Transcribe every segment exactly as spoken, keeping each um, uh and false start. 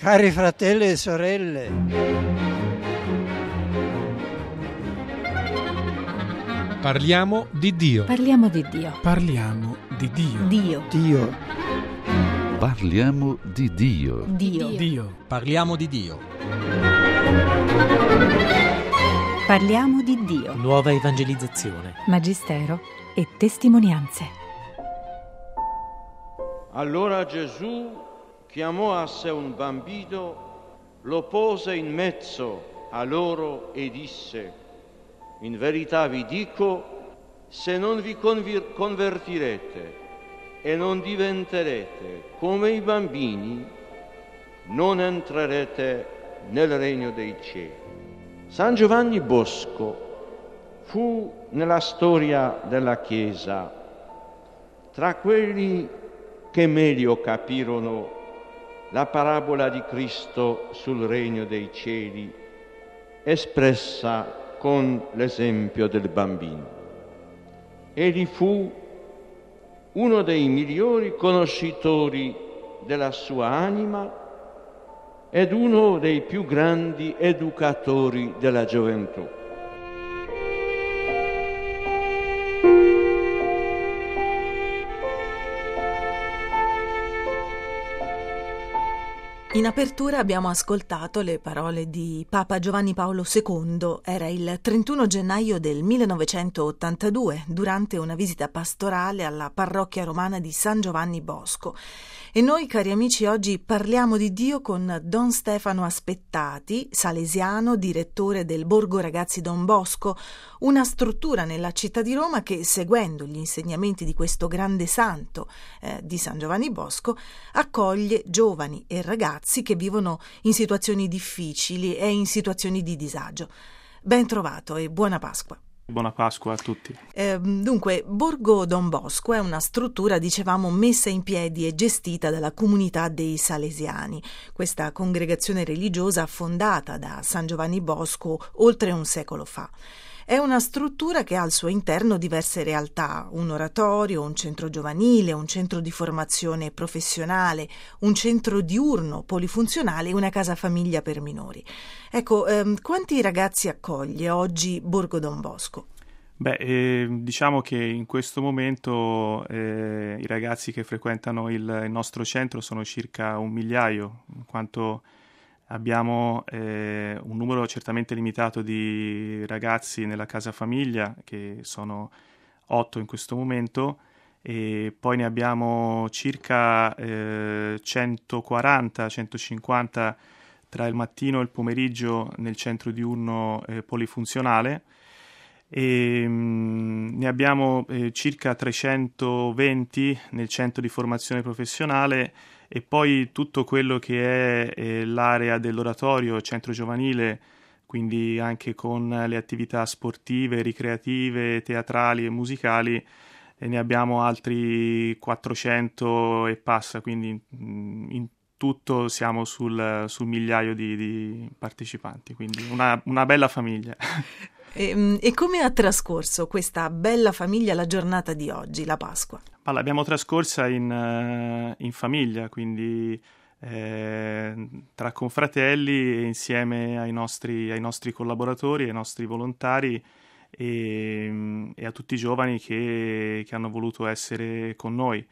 Cari fratelli e sorelle, parliamo di Dio. Parliamo di Dio. Parliamo di Dio. Dio. Dio, Parliamo di Dio. Dio. Dio. Parliamo di Dio. Parliamo di Dio. Nuova evangelizzazione. Magistero e testimonianze. Allora Gesù chiamò a sé un bambino, lo pose in mezzo a loro e disse: in verità vi dico, se non vi convir- convertirete e non diventerete come i bambini, non entrerete nel regno dei cieli. San Giovanni Bosco fu nella storia della Chiesa tra quelli che meglio capirono la parabola di Cristo sul regno dei cieli, espressa con l'esempio del bambino. Egli fu uno dei migliori conoscitori della sua anima ed uno dei più grandi educatori della gioventù. In apertura abbiamo ascoltato le parole di Papa Giovanni Paolo secondo. Era il trentuno gennaio del millenovecentottantadue, durante una visita pastorale alla parrocchia romana di San Giovanni Bosco. E noi, cari amici, oggi parliamo di Dio con Don Stefano Aspettati, salesiano, direttore del Borgo Ragazzi Don Bosco, una struttura nella città di Roma che, seguendo gli insegnamenti di questo grande santo eh, di San Giovanni Bosco, accoglie giovani e ragazzi che vivono in situazioni difficili e in situazioni di disagio. Ben trovato e buona Pasqua. Buona Pasqua a tutti. Eh, dunque, Borgo Don Bosco è una struttura, dicevamo, messa in piedi e gestita dalla comunità dei Salesiani, questa congregazione religiosa fondata da San Giovanni Bosco oltre un secolo fa. È una struttura che ha al suo interno diverse realtà, un oratorio, un centro giovanile, un centro di formazione professionale, un centro diurno polifunzionale e una casa famiglia per minori. Ecco, ehm, quanti ragazzi accoglie oggi Borgo Don Bosco? Beh, eh, diciamo che in questo momento eh, i ragazzi che frequentano il, il nostro centro sono circa un migliaio, in quanto abbiamo eh, un numero certamente limitato di ragazzi nella casa famiglia, che sono otto in questo momento, e poi ne abbiamo circa eh, centoquaranta centocinquanta tra il mattino e il pomeriggio nel centro diurno eh, polifunzionale, e mh, ne abbiamo eh, circa trecentoventi nel centro di formazione professionale, e poi tutto quello che è eh, l'area dell'oratorio, centro giovanile, quindi anche con le attività sportive, ricreative, teatrali e musicali, e ne abbiamo altri quattrocento e passa, quindi mh, in tutto siamo sul, sul migliaio di, di partecipanti, quindi una, una bella famiglia. E, e come ha trascorso questa bella famiglia la giornata di oggi, la Pasqua? Ma l'abbiamo trascorsa in, in famiglia, quindi eh, tra confratelli e insieme ai nostri, ai nostri collaboratori, ai nostri volontari e, e a tutti i giovani che, che hanno voluto essere con noi.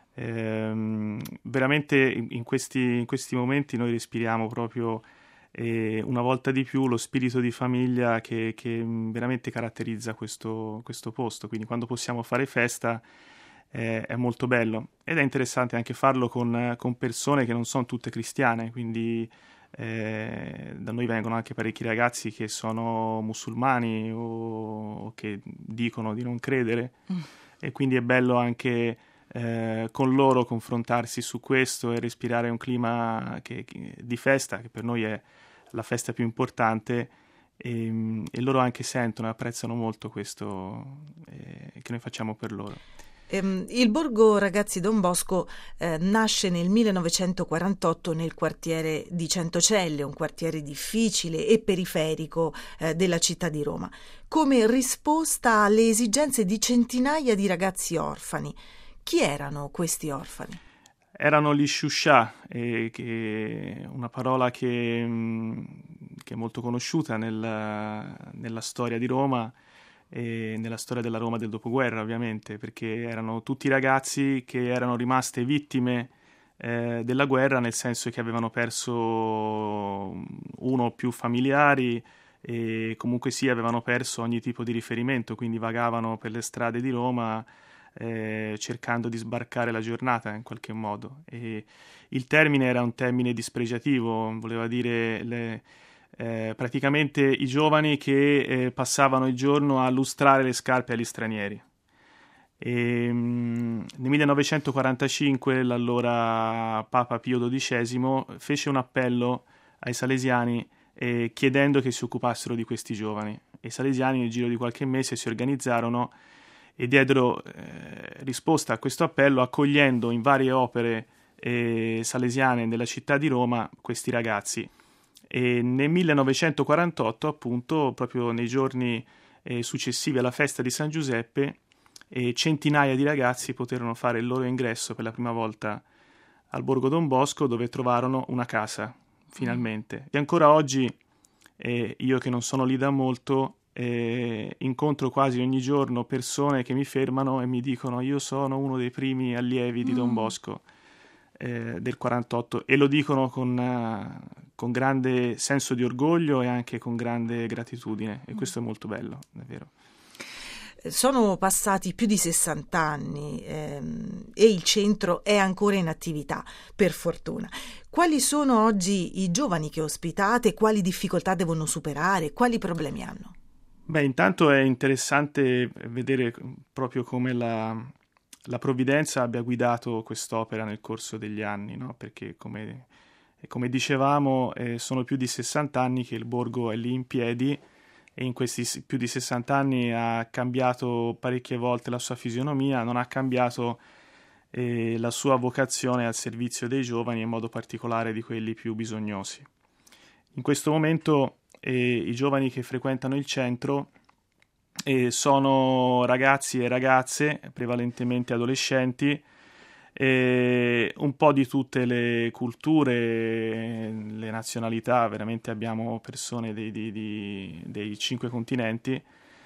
Eh, veramente in, in, questi, in questi momenti noi respiriamo proprio e una volta di più lo spirito di famiglia che, che veramente caratterizza questo, questo posto, quindi quando possiamo fare festa eh, è molto bello, ed è interessante anche farlo con, con persone che non sono tutte cristiane, quindi eh, da noi vengono anche parecchi ragazzi che sono musulmani o, o che dicono di non credere, mm. e quindi è bello anche Eh, con loro confrontarsi su questo e respirare un clima che, che, di festa, che per noi è la festa più importante, e, e loro anche sentono e apprezzano molto questo eh, che noi facciamo per loro. Ehm, il Borgo Ragazzi Don Bosco eh, nasce nel millenovecentoquarantotto nel quartiere di Centocelle, un quartiere difficile e periferico eh, della città di Roma, come risposta alle esigenze di centinaia di ragazzi orfani. Chi erano questi orfani? erano gli Sciuscià, eh, che una parola che, mh, che è molto conosciuta nel, nella storia di Roma e nella storia della Roma del dopoguerra, ovviamente, perché erano tutti ragazzi che erano rimaste vittime eh, della guerra, nel senso che avevano perso uno o più familiari e comunque sì, avevano perso ogni tipo di riferimento, quindi vagavano per le strade di Roma eh, cercando di sbarcare la giornata in qualche modo. E il termine era un termine dispregiativo, voleva dire le, eh, praticamente i giovani che eh, passavano il giorno a lustrare le scarpe agli stranieri. E, mh, nel millenovecentoquarantacinque l'allora Papa Pio dodicesimo fece un appello ai salesiani eh, chiedendo che si occupassero di questi giovani. E i salesiani nel giro di qualche mese si organizzarono e diedero eh, risposta a questo appello accogliendo in varie opere eh, salesiane della città di Roma questi ragazzi. E nel millenovecentoquarantotto, appunto, proprio nei giorni eh, successivi alla festa di San Giuseppe, e centinaia di ragazzi poterono fare il loro ingresso per la prima volta al Borgo Don Bosco, dove trovarono una casa, finalmente. E ancora oggi, eh, io che non sono lì da molto, eh, incontro quasi ogni giorno persone che mi fermano e mi dicono io sono uno dei primi allievi di Don Bosco eh, del quarantotto, e lo dicono con, uh, con grande senso di orgoglio e anche con grande gratitudine, e questo è molto bello, davvero. Sono passati più di sessanta anni ehm, e il centro è ancora in attività, per fortuna. Quali sono oggi i giovani che ospitate? Quali difficoltà devono superare? Quali problemi hanno? Beh, intanto è interessante vedere proprio come la, la provvidenza abbia guidato quest'opera nel corso degli anni, no? Perché come, come dicevamo eh, sono più di sessanta anni che il borgo è lì in piedi, e in questi più di sessanta anni ha cambiato parecchie volte la sua fisionomia, non ha cambiato eh, la sua vocazione al servizio dei giovani, in modo particolare di quelli più bisognosi. In questo momento eh, i giovani che frequentano il centro eh, sono ragazzi e ragazze, prevalentemente adolescenti, e un po' di tutte le culture, le nazionalità, veramente abbiamo persone dei, dei, dei, dei cinque continenti,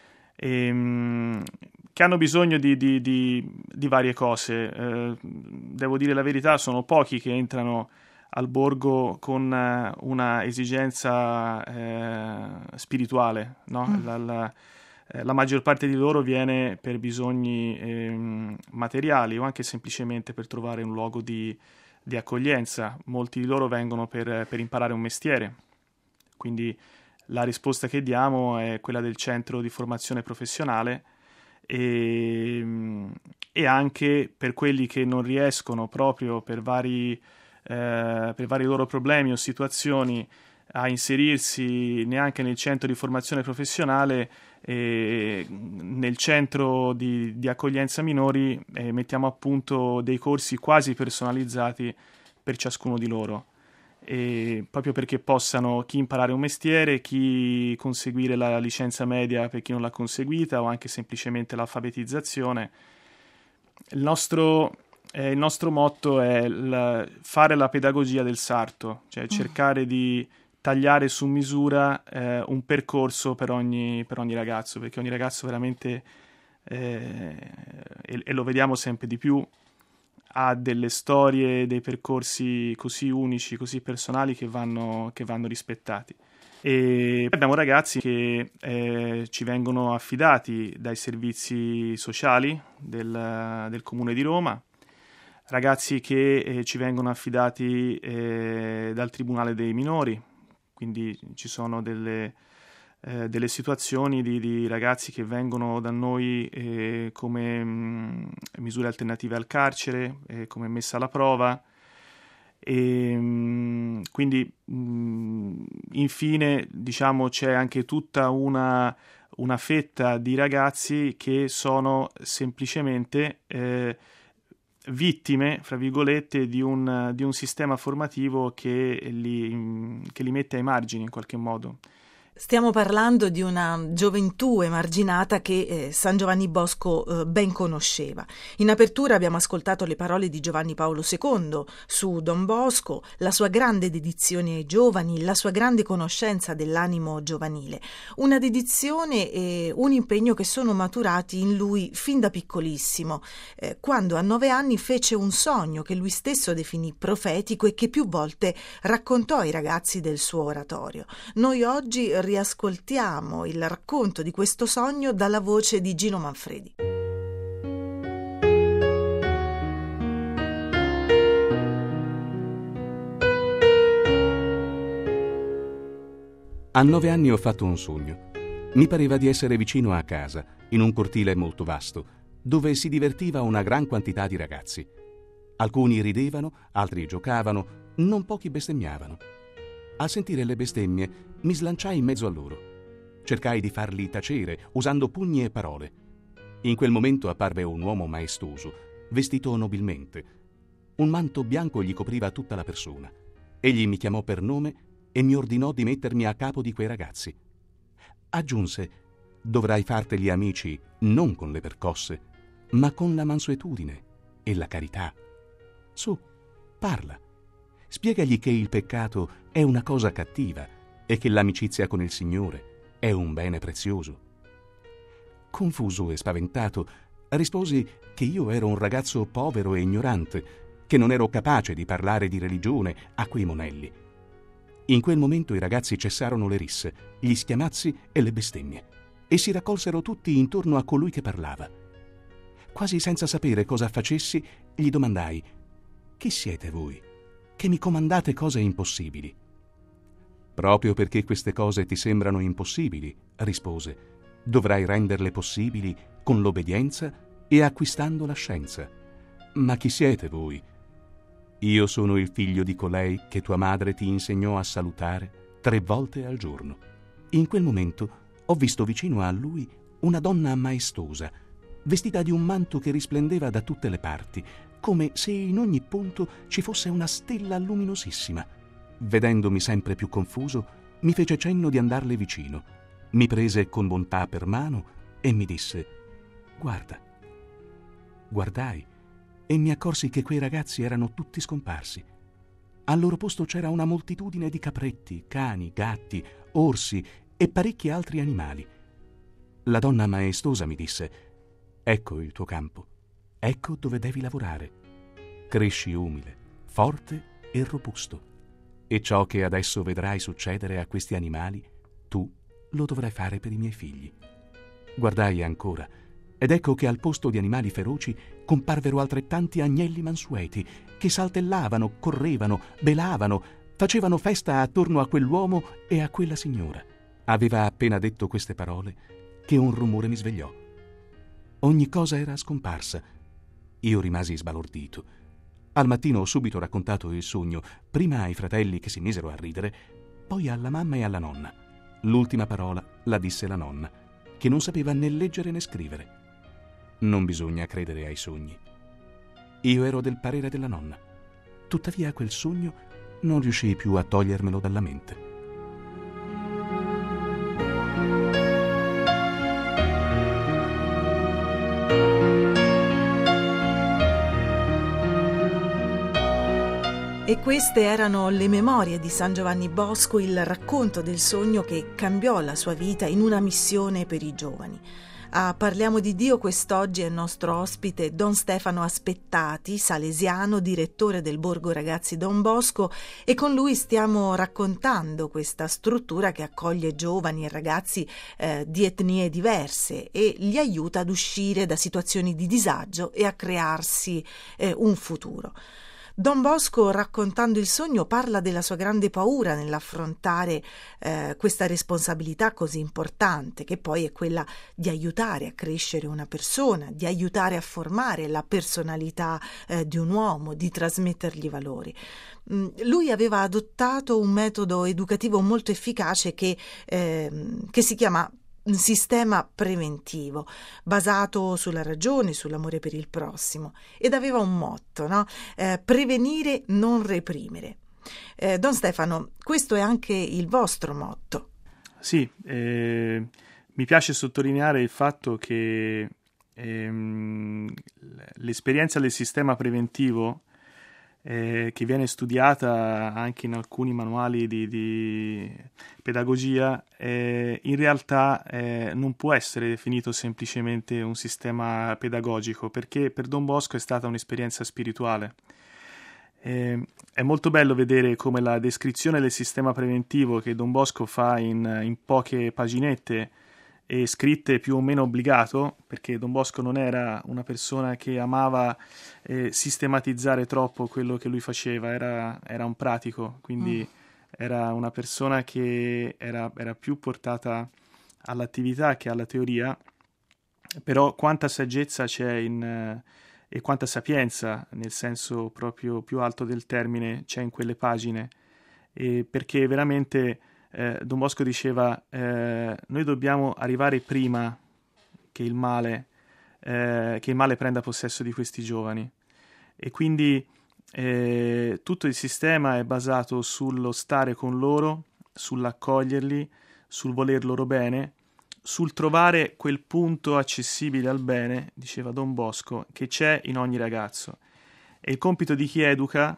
e, che hanno bisogno di, di, di, di varie cose. Eh, devo dire la verità, sono pochi che entrano al borgo con una esigenza eh, spirituale, no? Mm. La, la, La maggior parte di loro viene per bisogni eh, materiali o anche semplicemente per trovare un luogo di, di accoglienza. Molti di loro vengono per, per imparare un mestiere, quindi la risposta che diamo è quella del centro di formazione professionale, e, e anche per quelli che non riescono proprio per vari, eh, per vari loro problemi o situazioni a inserirsi neanche nel centro di formazione professionale, e nel centro di, di accoglienza minori eh, mettiamo a punto dei corsi quasi personalizzati per ciascuno di loro, e proprio perché possano chi imparare un mestiere, chi conseguire la licenza media per chi non l'ha conseguita, o anche semplicemente l'alfabetizzazione. Il nostro, eh, il nostro motto è il, fare la pedagogia del sarto, cioè cercare di tagliare su misura eh, un percorso per ogni, per ogni ragazzo, perché ogni ragazzo veramente, eh, e, e lo vediamo sempre di più, ha delle storie, dei percorsi così unici, così personali, che vanno, che vanno rispettati. E abbiamo ragazzi che eh, ci vengono affidati dai servizi sociali del, del Comune di Roma, ragazzi che eh, ci vengono affidati eh, dal Tribunale dei Minori. Quindi ci sono delle, eh, delle situazioni di, di ragazzi che vengono da noi eh, come mh, misure alternative al carcere, eh, come messa alla prova, e mh, quindi mh, infine diciamo c'è anche tutta una, una fetta di ragazzi che sono semplicemente eh, vittime, fra virgolette, di un, di un sistema formativo che li, che li mette ai margini in qualche modo, Stiamo parlando di una gioventù emarginata che eh, San Giovanni Bosco eh, ben conosceva. In apertura abbiamo ascoltato le parole di Giovanni Paolo secondo su Don Bosco, la sua grande dedizione ai giovani, la sua grande conoscenza dell'animo giovanile. Una dedizione e un impegno che sono maturati in lui fin da piccolissimo, eh, quando a nove anni fece un sogno che lui stesso definì profetico e che più volte raccontò ai ragazzi del suo oratorio. Noi oggi riascoltiamo il racconto di questo sogno dalla voce di Gino Manfredi. A nove anni ho fatto un sogno. Mi pareva di essere vicino a casa, in un cortile molto vasto, dove si divertiva una gran quantità di ragazzi. Alcuni ridevano, altri giocavano, non pochi bestemmiavano. Al sentire le bestemmie mi slanciai in mezzo a loro. Cercai di farli tacere usando pugni e parole. In quel momento apparve un uomo maestoso, vestito nobilmente. Un manto bianco gli copriva tutta la persona. Egli mi chiamò per nome e mi ordinò di mettermi a capo di quei ragazzi. Aggiunse: dovrai farteli amici non con le percosse, ma con la mansuetudine e la carità. Su, parla. Spiegagli che il peccato è una cosa cattiva e che l'amicizia con il Signore è un bene prezioso. Confuso e spaventato, risposi che io ero un ragazzo povero e ignorante, che non ero capace di parlare di religione a quei monelli. In quel momento i ragazzi cessarono le risse, gli schiamazzi e le bestemmie e si raccolsero tutti intorno a colui che parlava. Quasi senza sapere cosa facessi, gli domandai: «Chi siete voi, che mi comandate cose impossibili?» «Proprio perché queste cose ti sembrano impossibili», rispose, «dovrai renderle possibili con l'obbedienza e acquistando la scienza. Ma chi siete voi?» «Io sono il figlio di colei che tua madre ti insegnò a salutare tre volte al giorno». In quel momento ho visto vicino a lui una donna maestosa, vestita di un manto che risplendeva da tutte le parti, come se in ogni punto ci fosse una stella luminosissima. Vedendomi sempre più confuso, mi fece cenno di andarle vicino. Mi prese con bontà per mano e mi disse: «Guarda». Guardai e mi accorsi che quei ragazzi erano tutti scomparsi. Al loro posto c'era una moltitudine di capretti, cani, gatti, orsi e parecchi altri animali. La donna maestosa mi disse: «Ecco il tuo campo, ecco dove devi lavorare. Cresci umile, forte e robusto. E ciò che adesso vedrai succedere a questi animali, tu lo dovrai fare per i miei figli». Guardai ancora, ed ecco che al posto di animali feroci comparvero altrettanti agnelli mansueti che saltellavano, correvano, belavano, facevano festa attorno a quell'uomo e a quella signora. Aveva appena detto queste parole che un rumore mi svegliò. Ogni cosa era scomparsa. Io rimasi sbalordito. Al mattino ho subito raccontato il sogno, prima ai fratelli che si misero a ridere, poi alla mamma e alla nonna. L'ultima parola la disse la nonna, che non sapeva né leggere né scrivere. Non bisogna credere ai sogni. Io ero del parere della nonna. Tuttavia quel sogno non riuscii più a togliermelo dalla mente. E queste erano le memorie di San Giovanni Bosco, il racconto del sogno che cambiò la sua vita in una missione per i giovani. A Parliamo di Dio quest'oggi è il nostro ospite Don Stefano Aspettati, salesiano, direttore del Borgo Ragazzi Don Bosco, e con lui stiamo raccontando questa struttura che accoglie giovani e ragazzi eh, di etnie diverse e li aiuta ad uscire da situazioni di disagio e a crearsi eh, un futuro. Don Bosco, raccontando il sogno, parla della sua grande paura nell'affrontare eh, questa responsabilità così importante, che poi è quella di aiutare a crescere una persona, di aiutare a formare la personalità eh, di un uomo, di trasmettergli valori. Mm, lui aveva adottato un metodo educativo molto efficace che, eh, che si chiama un sistema preventivo basato sulla ragione, sull'amore per il prossimo, ed aveva un motto, no? Eh, prevenire, non reprimere. Eh, Don Stefano, questo è anche il vostro motto. Sì, eh, mi piace sottolineare il fatto che ehm, l'esperienza del sistema preventivo, eh, che viene studiata anche in alcuni manuali di, di pedagogia, eh, in realtà eh, non può essere definito semplicemente un sistema pedagogico, perché per Don Bosco è stata un'esperienza spirituale. Eh, è molto bello vedere come la descrizione del sistema preventivo che Don Bosco fa in, in poche paginette e scritte più o meno obbligato, perché Don Bosco non era una persona che amava eh, sistematizzare troppo quello che lui faceva, era, era un pratico, quindi mm. era una persona che era, era più portata all'attività che alla teoria, però quanta saggezza c'è in... Eh, e quanta sapienza, nel senso proprio più alto del termine, c'è in quelle pagine, e perché veramente eh, Don Bosco diceva eh, noi dobbiamo arrivare prima che il male eh, che il male prenda possesso di questi giovani, e quindi eh, tutto il sistema è basato sullo stare con loro, sull'accoglierli, sul voler loro bene, sul trovare quel punto accessibile al bene, diceva Don Bosco, che c'è in ogni ragazzo. E il compito di chi educa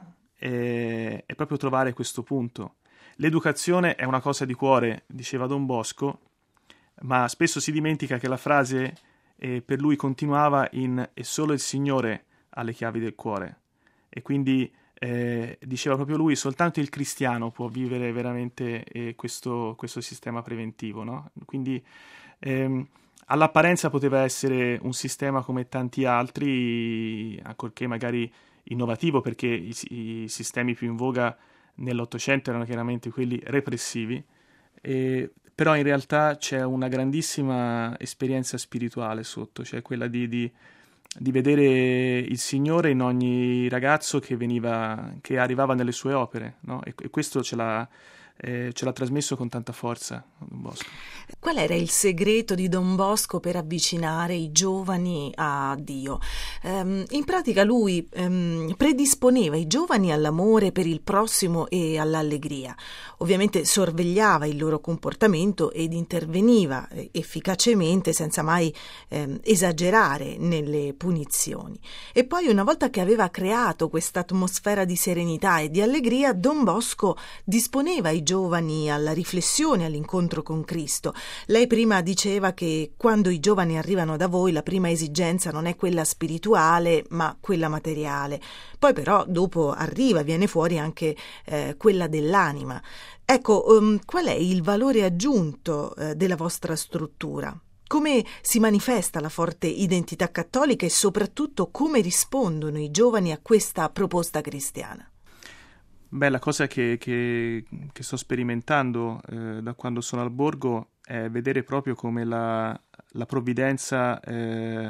è, è proprio trovare questo punto. L'educazione è una cosa di cuore, diceva Don Bosco, ma spesso si dimentica che la frase eh, per lui continuava in «è solo il Signore ha le chiavi del cuore». E quindi eh, diceva proprio lui, soltanto il cristiano può vivere veramente eh, questo, questo sistema preventivo, no? Quindi ehm, all'apparenza poteva essere un sistema come tanti altri, ancorché magari innovativo, perché i, i sistemi più in voga nell'Ottocento erano chiaramente quelli repressivi, eh, però in realtà c'è una grandissima esperienza spirituale sotto, cioè quella di, di di vedere il Signore in ogni ragazzo che veniva, che arrivava nelle sue opere, no? E, e questo ce l'ha, eh, ce l'ha trasmesso con tanta forza Don Bosco. Qual era il segreto di Don Bosco per avvicinare i giovani a Dio? Um, in pratica lui um, predisponeva i giovani all'amore per il prossimo e all'allegria. Ovviamente sorvegliava il loro comportamento ed interveniva eh, efficacemente, senza mai eh, esagerare nelle punizioni. E poi, una volta che aveva creato questa atmosfera di serenità e di allegria, Don Bosco disponeva i giovani alla riflessione, all'incontro con Cristo. Lei prima diceva che quando i giovani arrivano da voi la prima esigenza non è quella spirituale ma quella materiale. Poi però dopo arriva, viene fuori anche eh, quella dell'anima. Ecco, um, qual è il valore aggiunto eh, della vostra struttura? Come si manifesta la forte identità cattolica e soprattutto come rispondono i giovani a questa proposta cristiana? Beh, la cosa che, che, che sto sperimentando eh, da quando sono al borgo è vedere proprio come la, la provvidenza eh,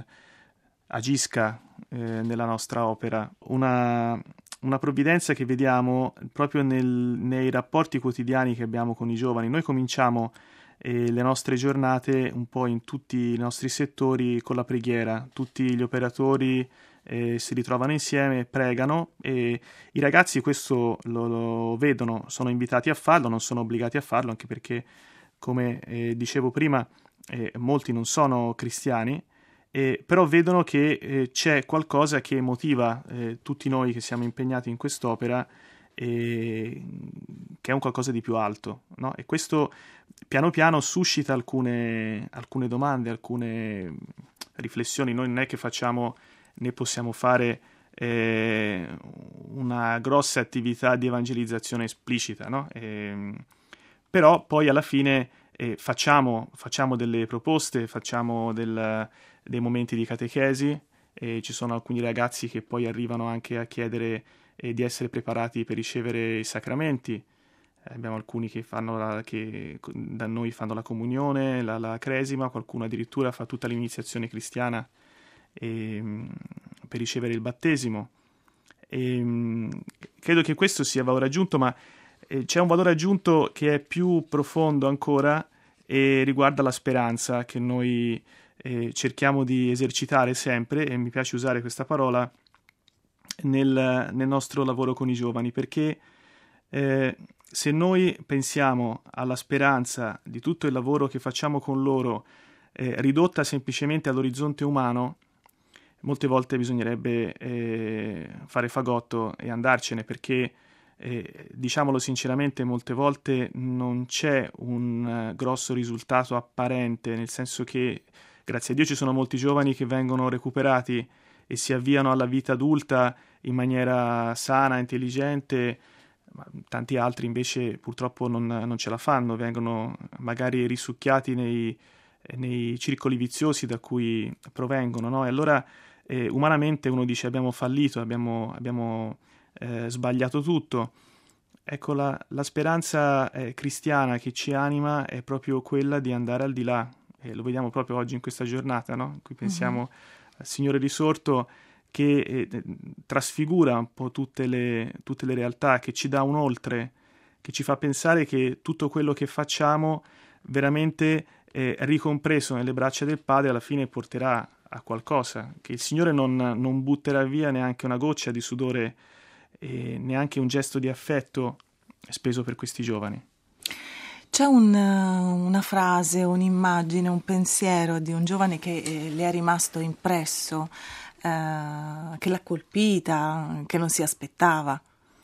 agisca eh, nella nostra opera. Una, una provvidenza che vediamo proprio nel, nei rapporti quotidiani che abbiamo con i giovani. Noi cominciamo eh, le nostre giornate un po' in tutti i nostri settori con la preghiera. Tutti gli operatori Eh, si ritrovano insieme, pregano, e i ragazzi questo lo, lo vedono, sono invitati a farlo, non sono obbligati a farlo, anche perché, come eh, dicevo prima, eh, molti non sono cristiani, eh, però vedono che eh, c'è qualcosa che motiva eh, tutti noi che siamo impegnati in quest'opera, eh, che è un qualcosa di più alto, no? E questo piano piano suscita alcune, alcune domande, alcune riflessioni. Noi non è che facciamo ne possiamo fare eh, una grossa attività di evangelizzazione esplicita, no? E, però poi alla fine eh, facciamo, facciamo delle proposte, facciamo del, dei momenti di catechesi, e ci sono alcuni ragazzi che poi arrivano anche a chiedere eh, di essere preparati per ricevere i sacramenti. Eh, abbiamo alcuni che, fanno la, che da noi fanno la comunione, la, la cresima, qualcuno addirittura fa tutta l'iniziazione cristiana E, per ricevere il battesimo. E, credo che questo sia valore aggiunto, ma eh, c'è un valore aggiunto che è più profondo ancora e riguarda la speranza che noi eh, cerchiamo di esercitare sempre, e mi piace usare questa parola nel, nel nostro lavoro con i giovani, perché eh, se noi pensiamo alla speranza di tutto il lavoro che facciamo con loro eh, ridotta semplicemente all'orizzonte umano, molte volte bisognerebbe eh, fare fagotto e andarcene, perché eh, diciamolo sinceramente, molte volte non c'è un uh, grosso risultato apparente, nel senso che grazie a Dio ci sono molti giovani che vengono recuperati e si avviano alla vita adulta in maniera sana, intelligente, ma tanti altri invece purtroppo non, non ce la fanno, vengono magari risucchiati nei, nei circoli viziosi da cui provengono, no? E allora eh, umanamente uno dice abbiamo fallito, abbiamo, abbiamo eh, sbagliato tutto. Ecco, la, la speranza eh, cristiana che ci anima è proprio quella di andare al di là, e lo vediamo proprio oggi in questa giornata, no? In cui pensiamo uh-huh. al Signore risorto, che eh, trasfigura un po' tutte le, tutte le realtà, che ci dà un oltre, che ci fa pensare che tutto quello che facciamo veramente eh, ricompreso nelle braccia del Padre alla fine porterà a qualcosa, che il Signore non, non butterà via neanche una goccia di sudore e neanche un gesto di affetto speso per questi giovani. C'è un, una frase, un'immagine, un pensiero di un giovane che eh, le è rimasto impresso, eh, che l'ha colpita, che non si aspettava.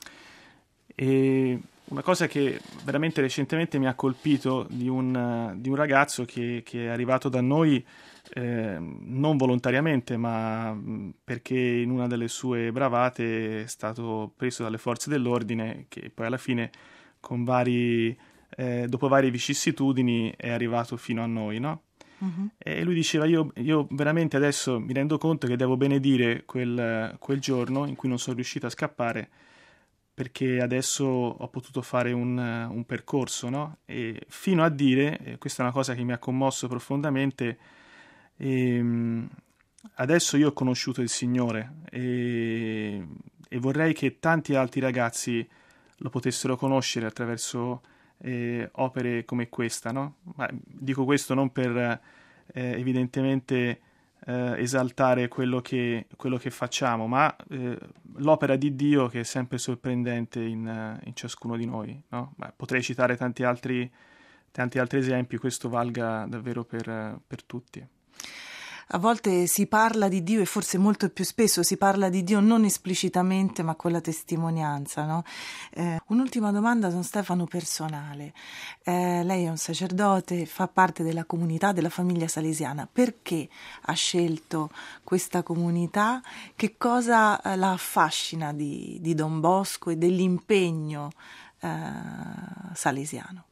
E una cosa che veramente recentemente mi ha colpito di un, di un ragazzo che, che è arrivato da noi eh, non volontariamente, ma perché in una delle sue bravate è stato preso dalle forze dell'ordine, che poi alla fine con vari... Eh, dopo varie vicissitudini è arrivato fino a noi, no? Uh-huh. E lui diceva io, io veramente adesso mi rendo conto che devo benedire quel, quel giorno in cui non sono riuscito a scappare, perché adesso ho potuto fare un, un percorso, no? E fino a dire, e questa è una cosa che mi ha commosso profondamente, e, adesso io ho conosciuto il Signore e, e vorrei che tanti altri ragazzi lo potessero conoscere attraverso Eh, opere come questa, no? Ma dico questo non per eh, evidentemente eh, esaltare quello che, quello che facciamo, ma eh, l'opera di Dio che è sempre sorprendente in, in ciascuno di noi, no? Ma potrei citare tanti altri, tanti altri esempi, questo valga davvero per, per tutti. A volte si parla di Dio e forse molto più spesso si parla di Dio non esplicitamente ma con la testimonianza, no? Eh, un'ultima domanda, Don Stefano, personale. Eh, lei è un sacerdote, fa parte della comunità, della famiglia salesiana. Perché ha scelto questa comunità? Che cosa eh, la affascina di, di Don Bosco e dell'impegno eh, salesiano?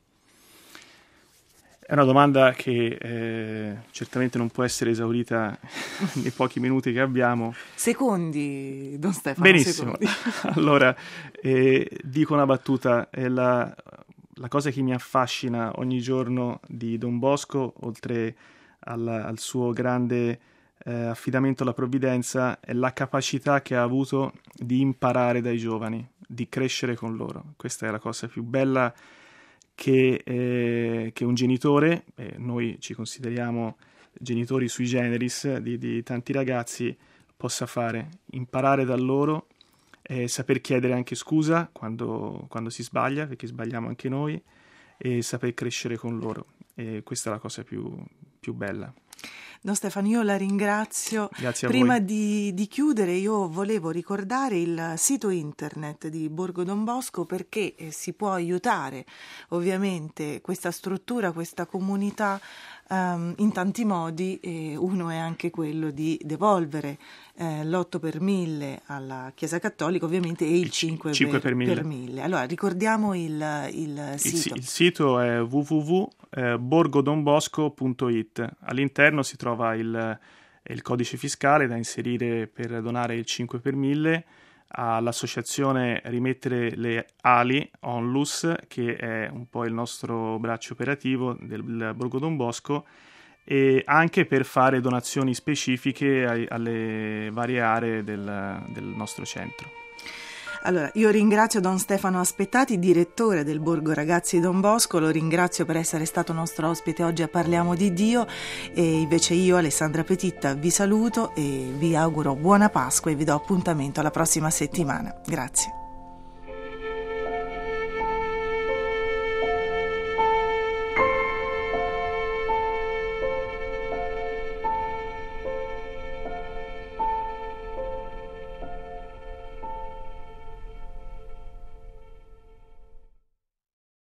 È una domanda che eh, certamente non può essere esaurita nei pochi minuti che abbiamo. Secondi, Don Stefano. Benissimo. Secondi. Allora, eh, dico una battuta. È la, la cosa che mi affascina ogni giorno di Don Bosco, oltre al, al suo grande eh, affidamento alla provvidenza, è la capacità che ha avuto di imparare dai giovani, di crescere con loro. Questa è la cosa più bella Che, eh, che un genitore, eh, noi ci consideriamo genitori sui generis di, di tanti ragazzi, possa fare, imparare da loro, eh, saper chiedere anche scusa quando, quando si sbaglia, perché sbagliamo anche noi, e saper crescere con loro. E questa è la cosa più, più bella. Don Stefano, io la ringrazio. Grazie a Prima voi. di, di chiudere, io volevo ricordare il sito internet di Borgo Don Bosco, perché eh, si può aiutare ovviamente questa struttura, questa comunità um, in tanti modi, e uno è anche quello di devolvere eh, l'otto per mille alla Chiesa Cattolica ovviamente e il, il cinque per mille. Allora ricordiamo il, il sito. Il, il sito è w w w punto borgodonbosco punto i t. All'interno si trova il, il codice fiscale da inserire per donare il cinque per mille all'associazione Rimettere le Ali Onlus, che è un po' il nostro braccio operativo del Borgo Don Bosco, e anche per fare donazioni specifiche ai, alle varie aree del, del nostro centro. Allora, io ringrazio Don Stefano Aspettati, direttore del Borgo Ragazzi Don Bosco, lo ringrazio per essere stato nostro ospite oggi a Parliamo di Dio, e invece io, Alessandra Petitta, vi saluto e vi auguro buona Pasqua e vi do appuntamento alla prossima settimana. Grazie.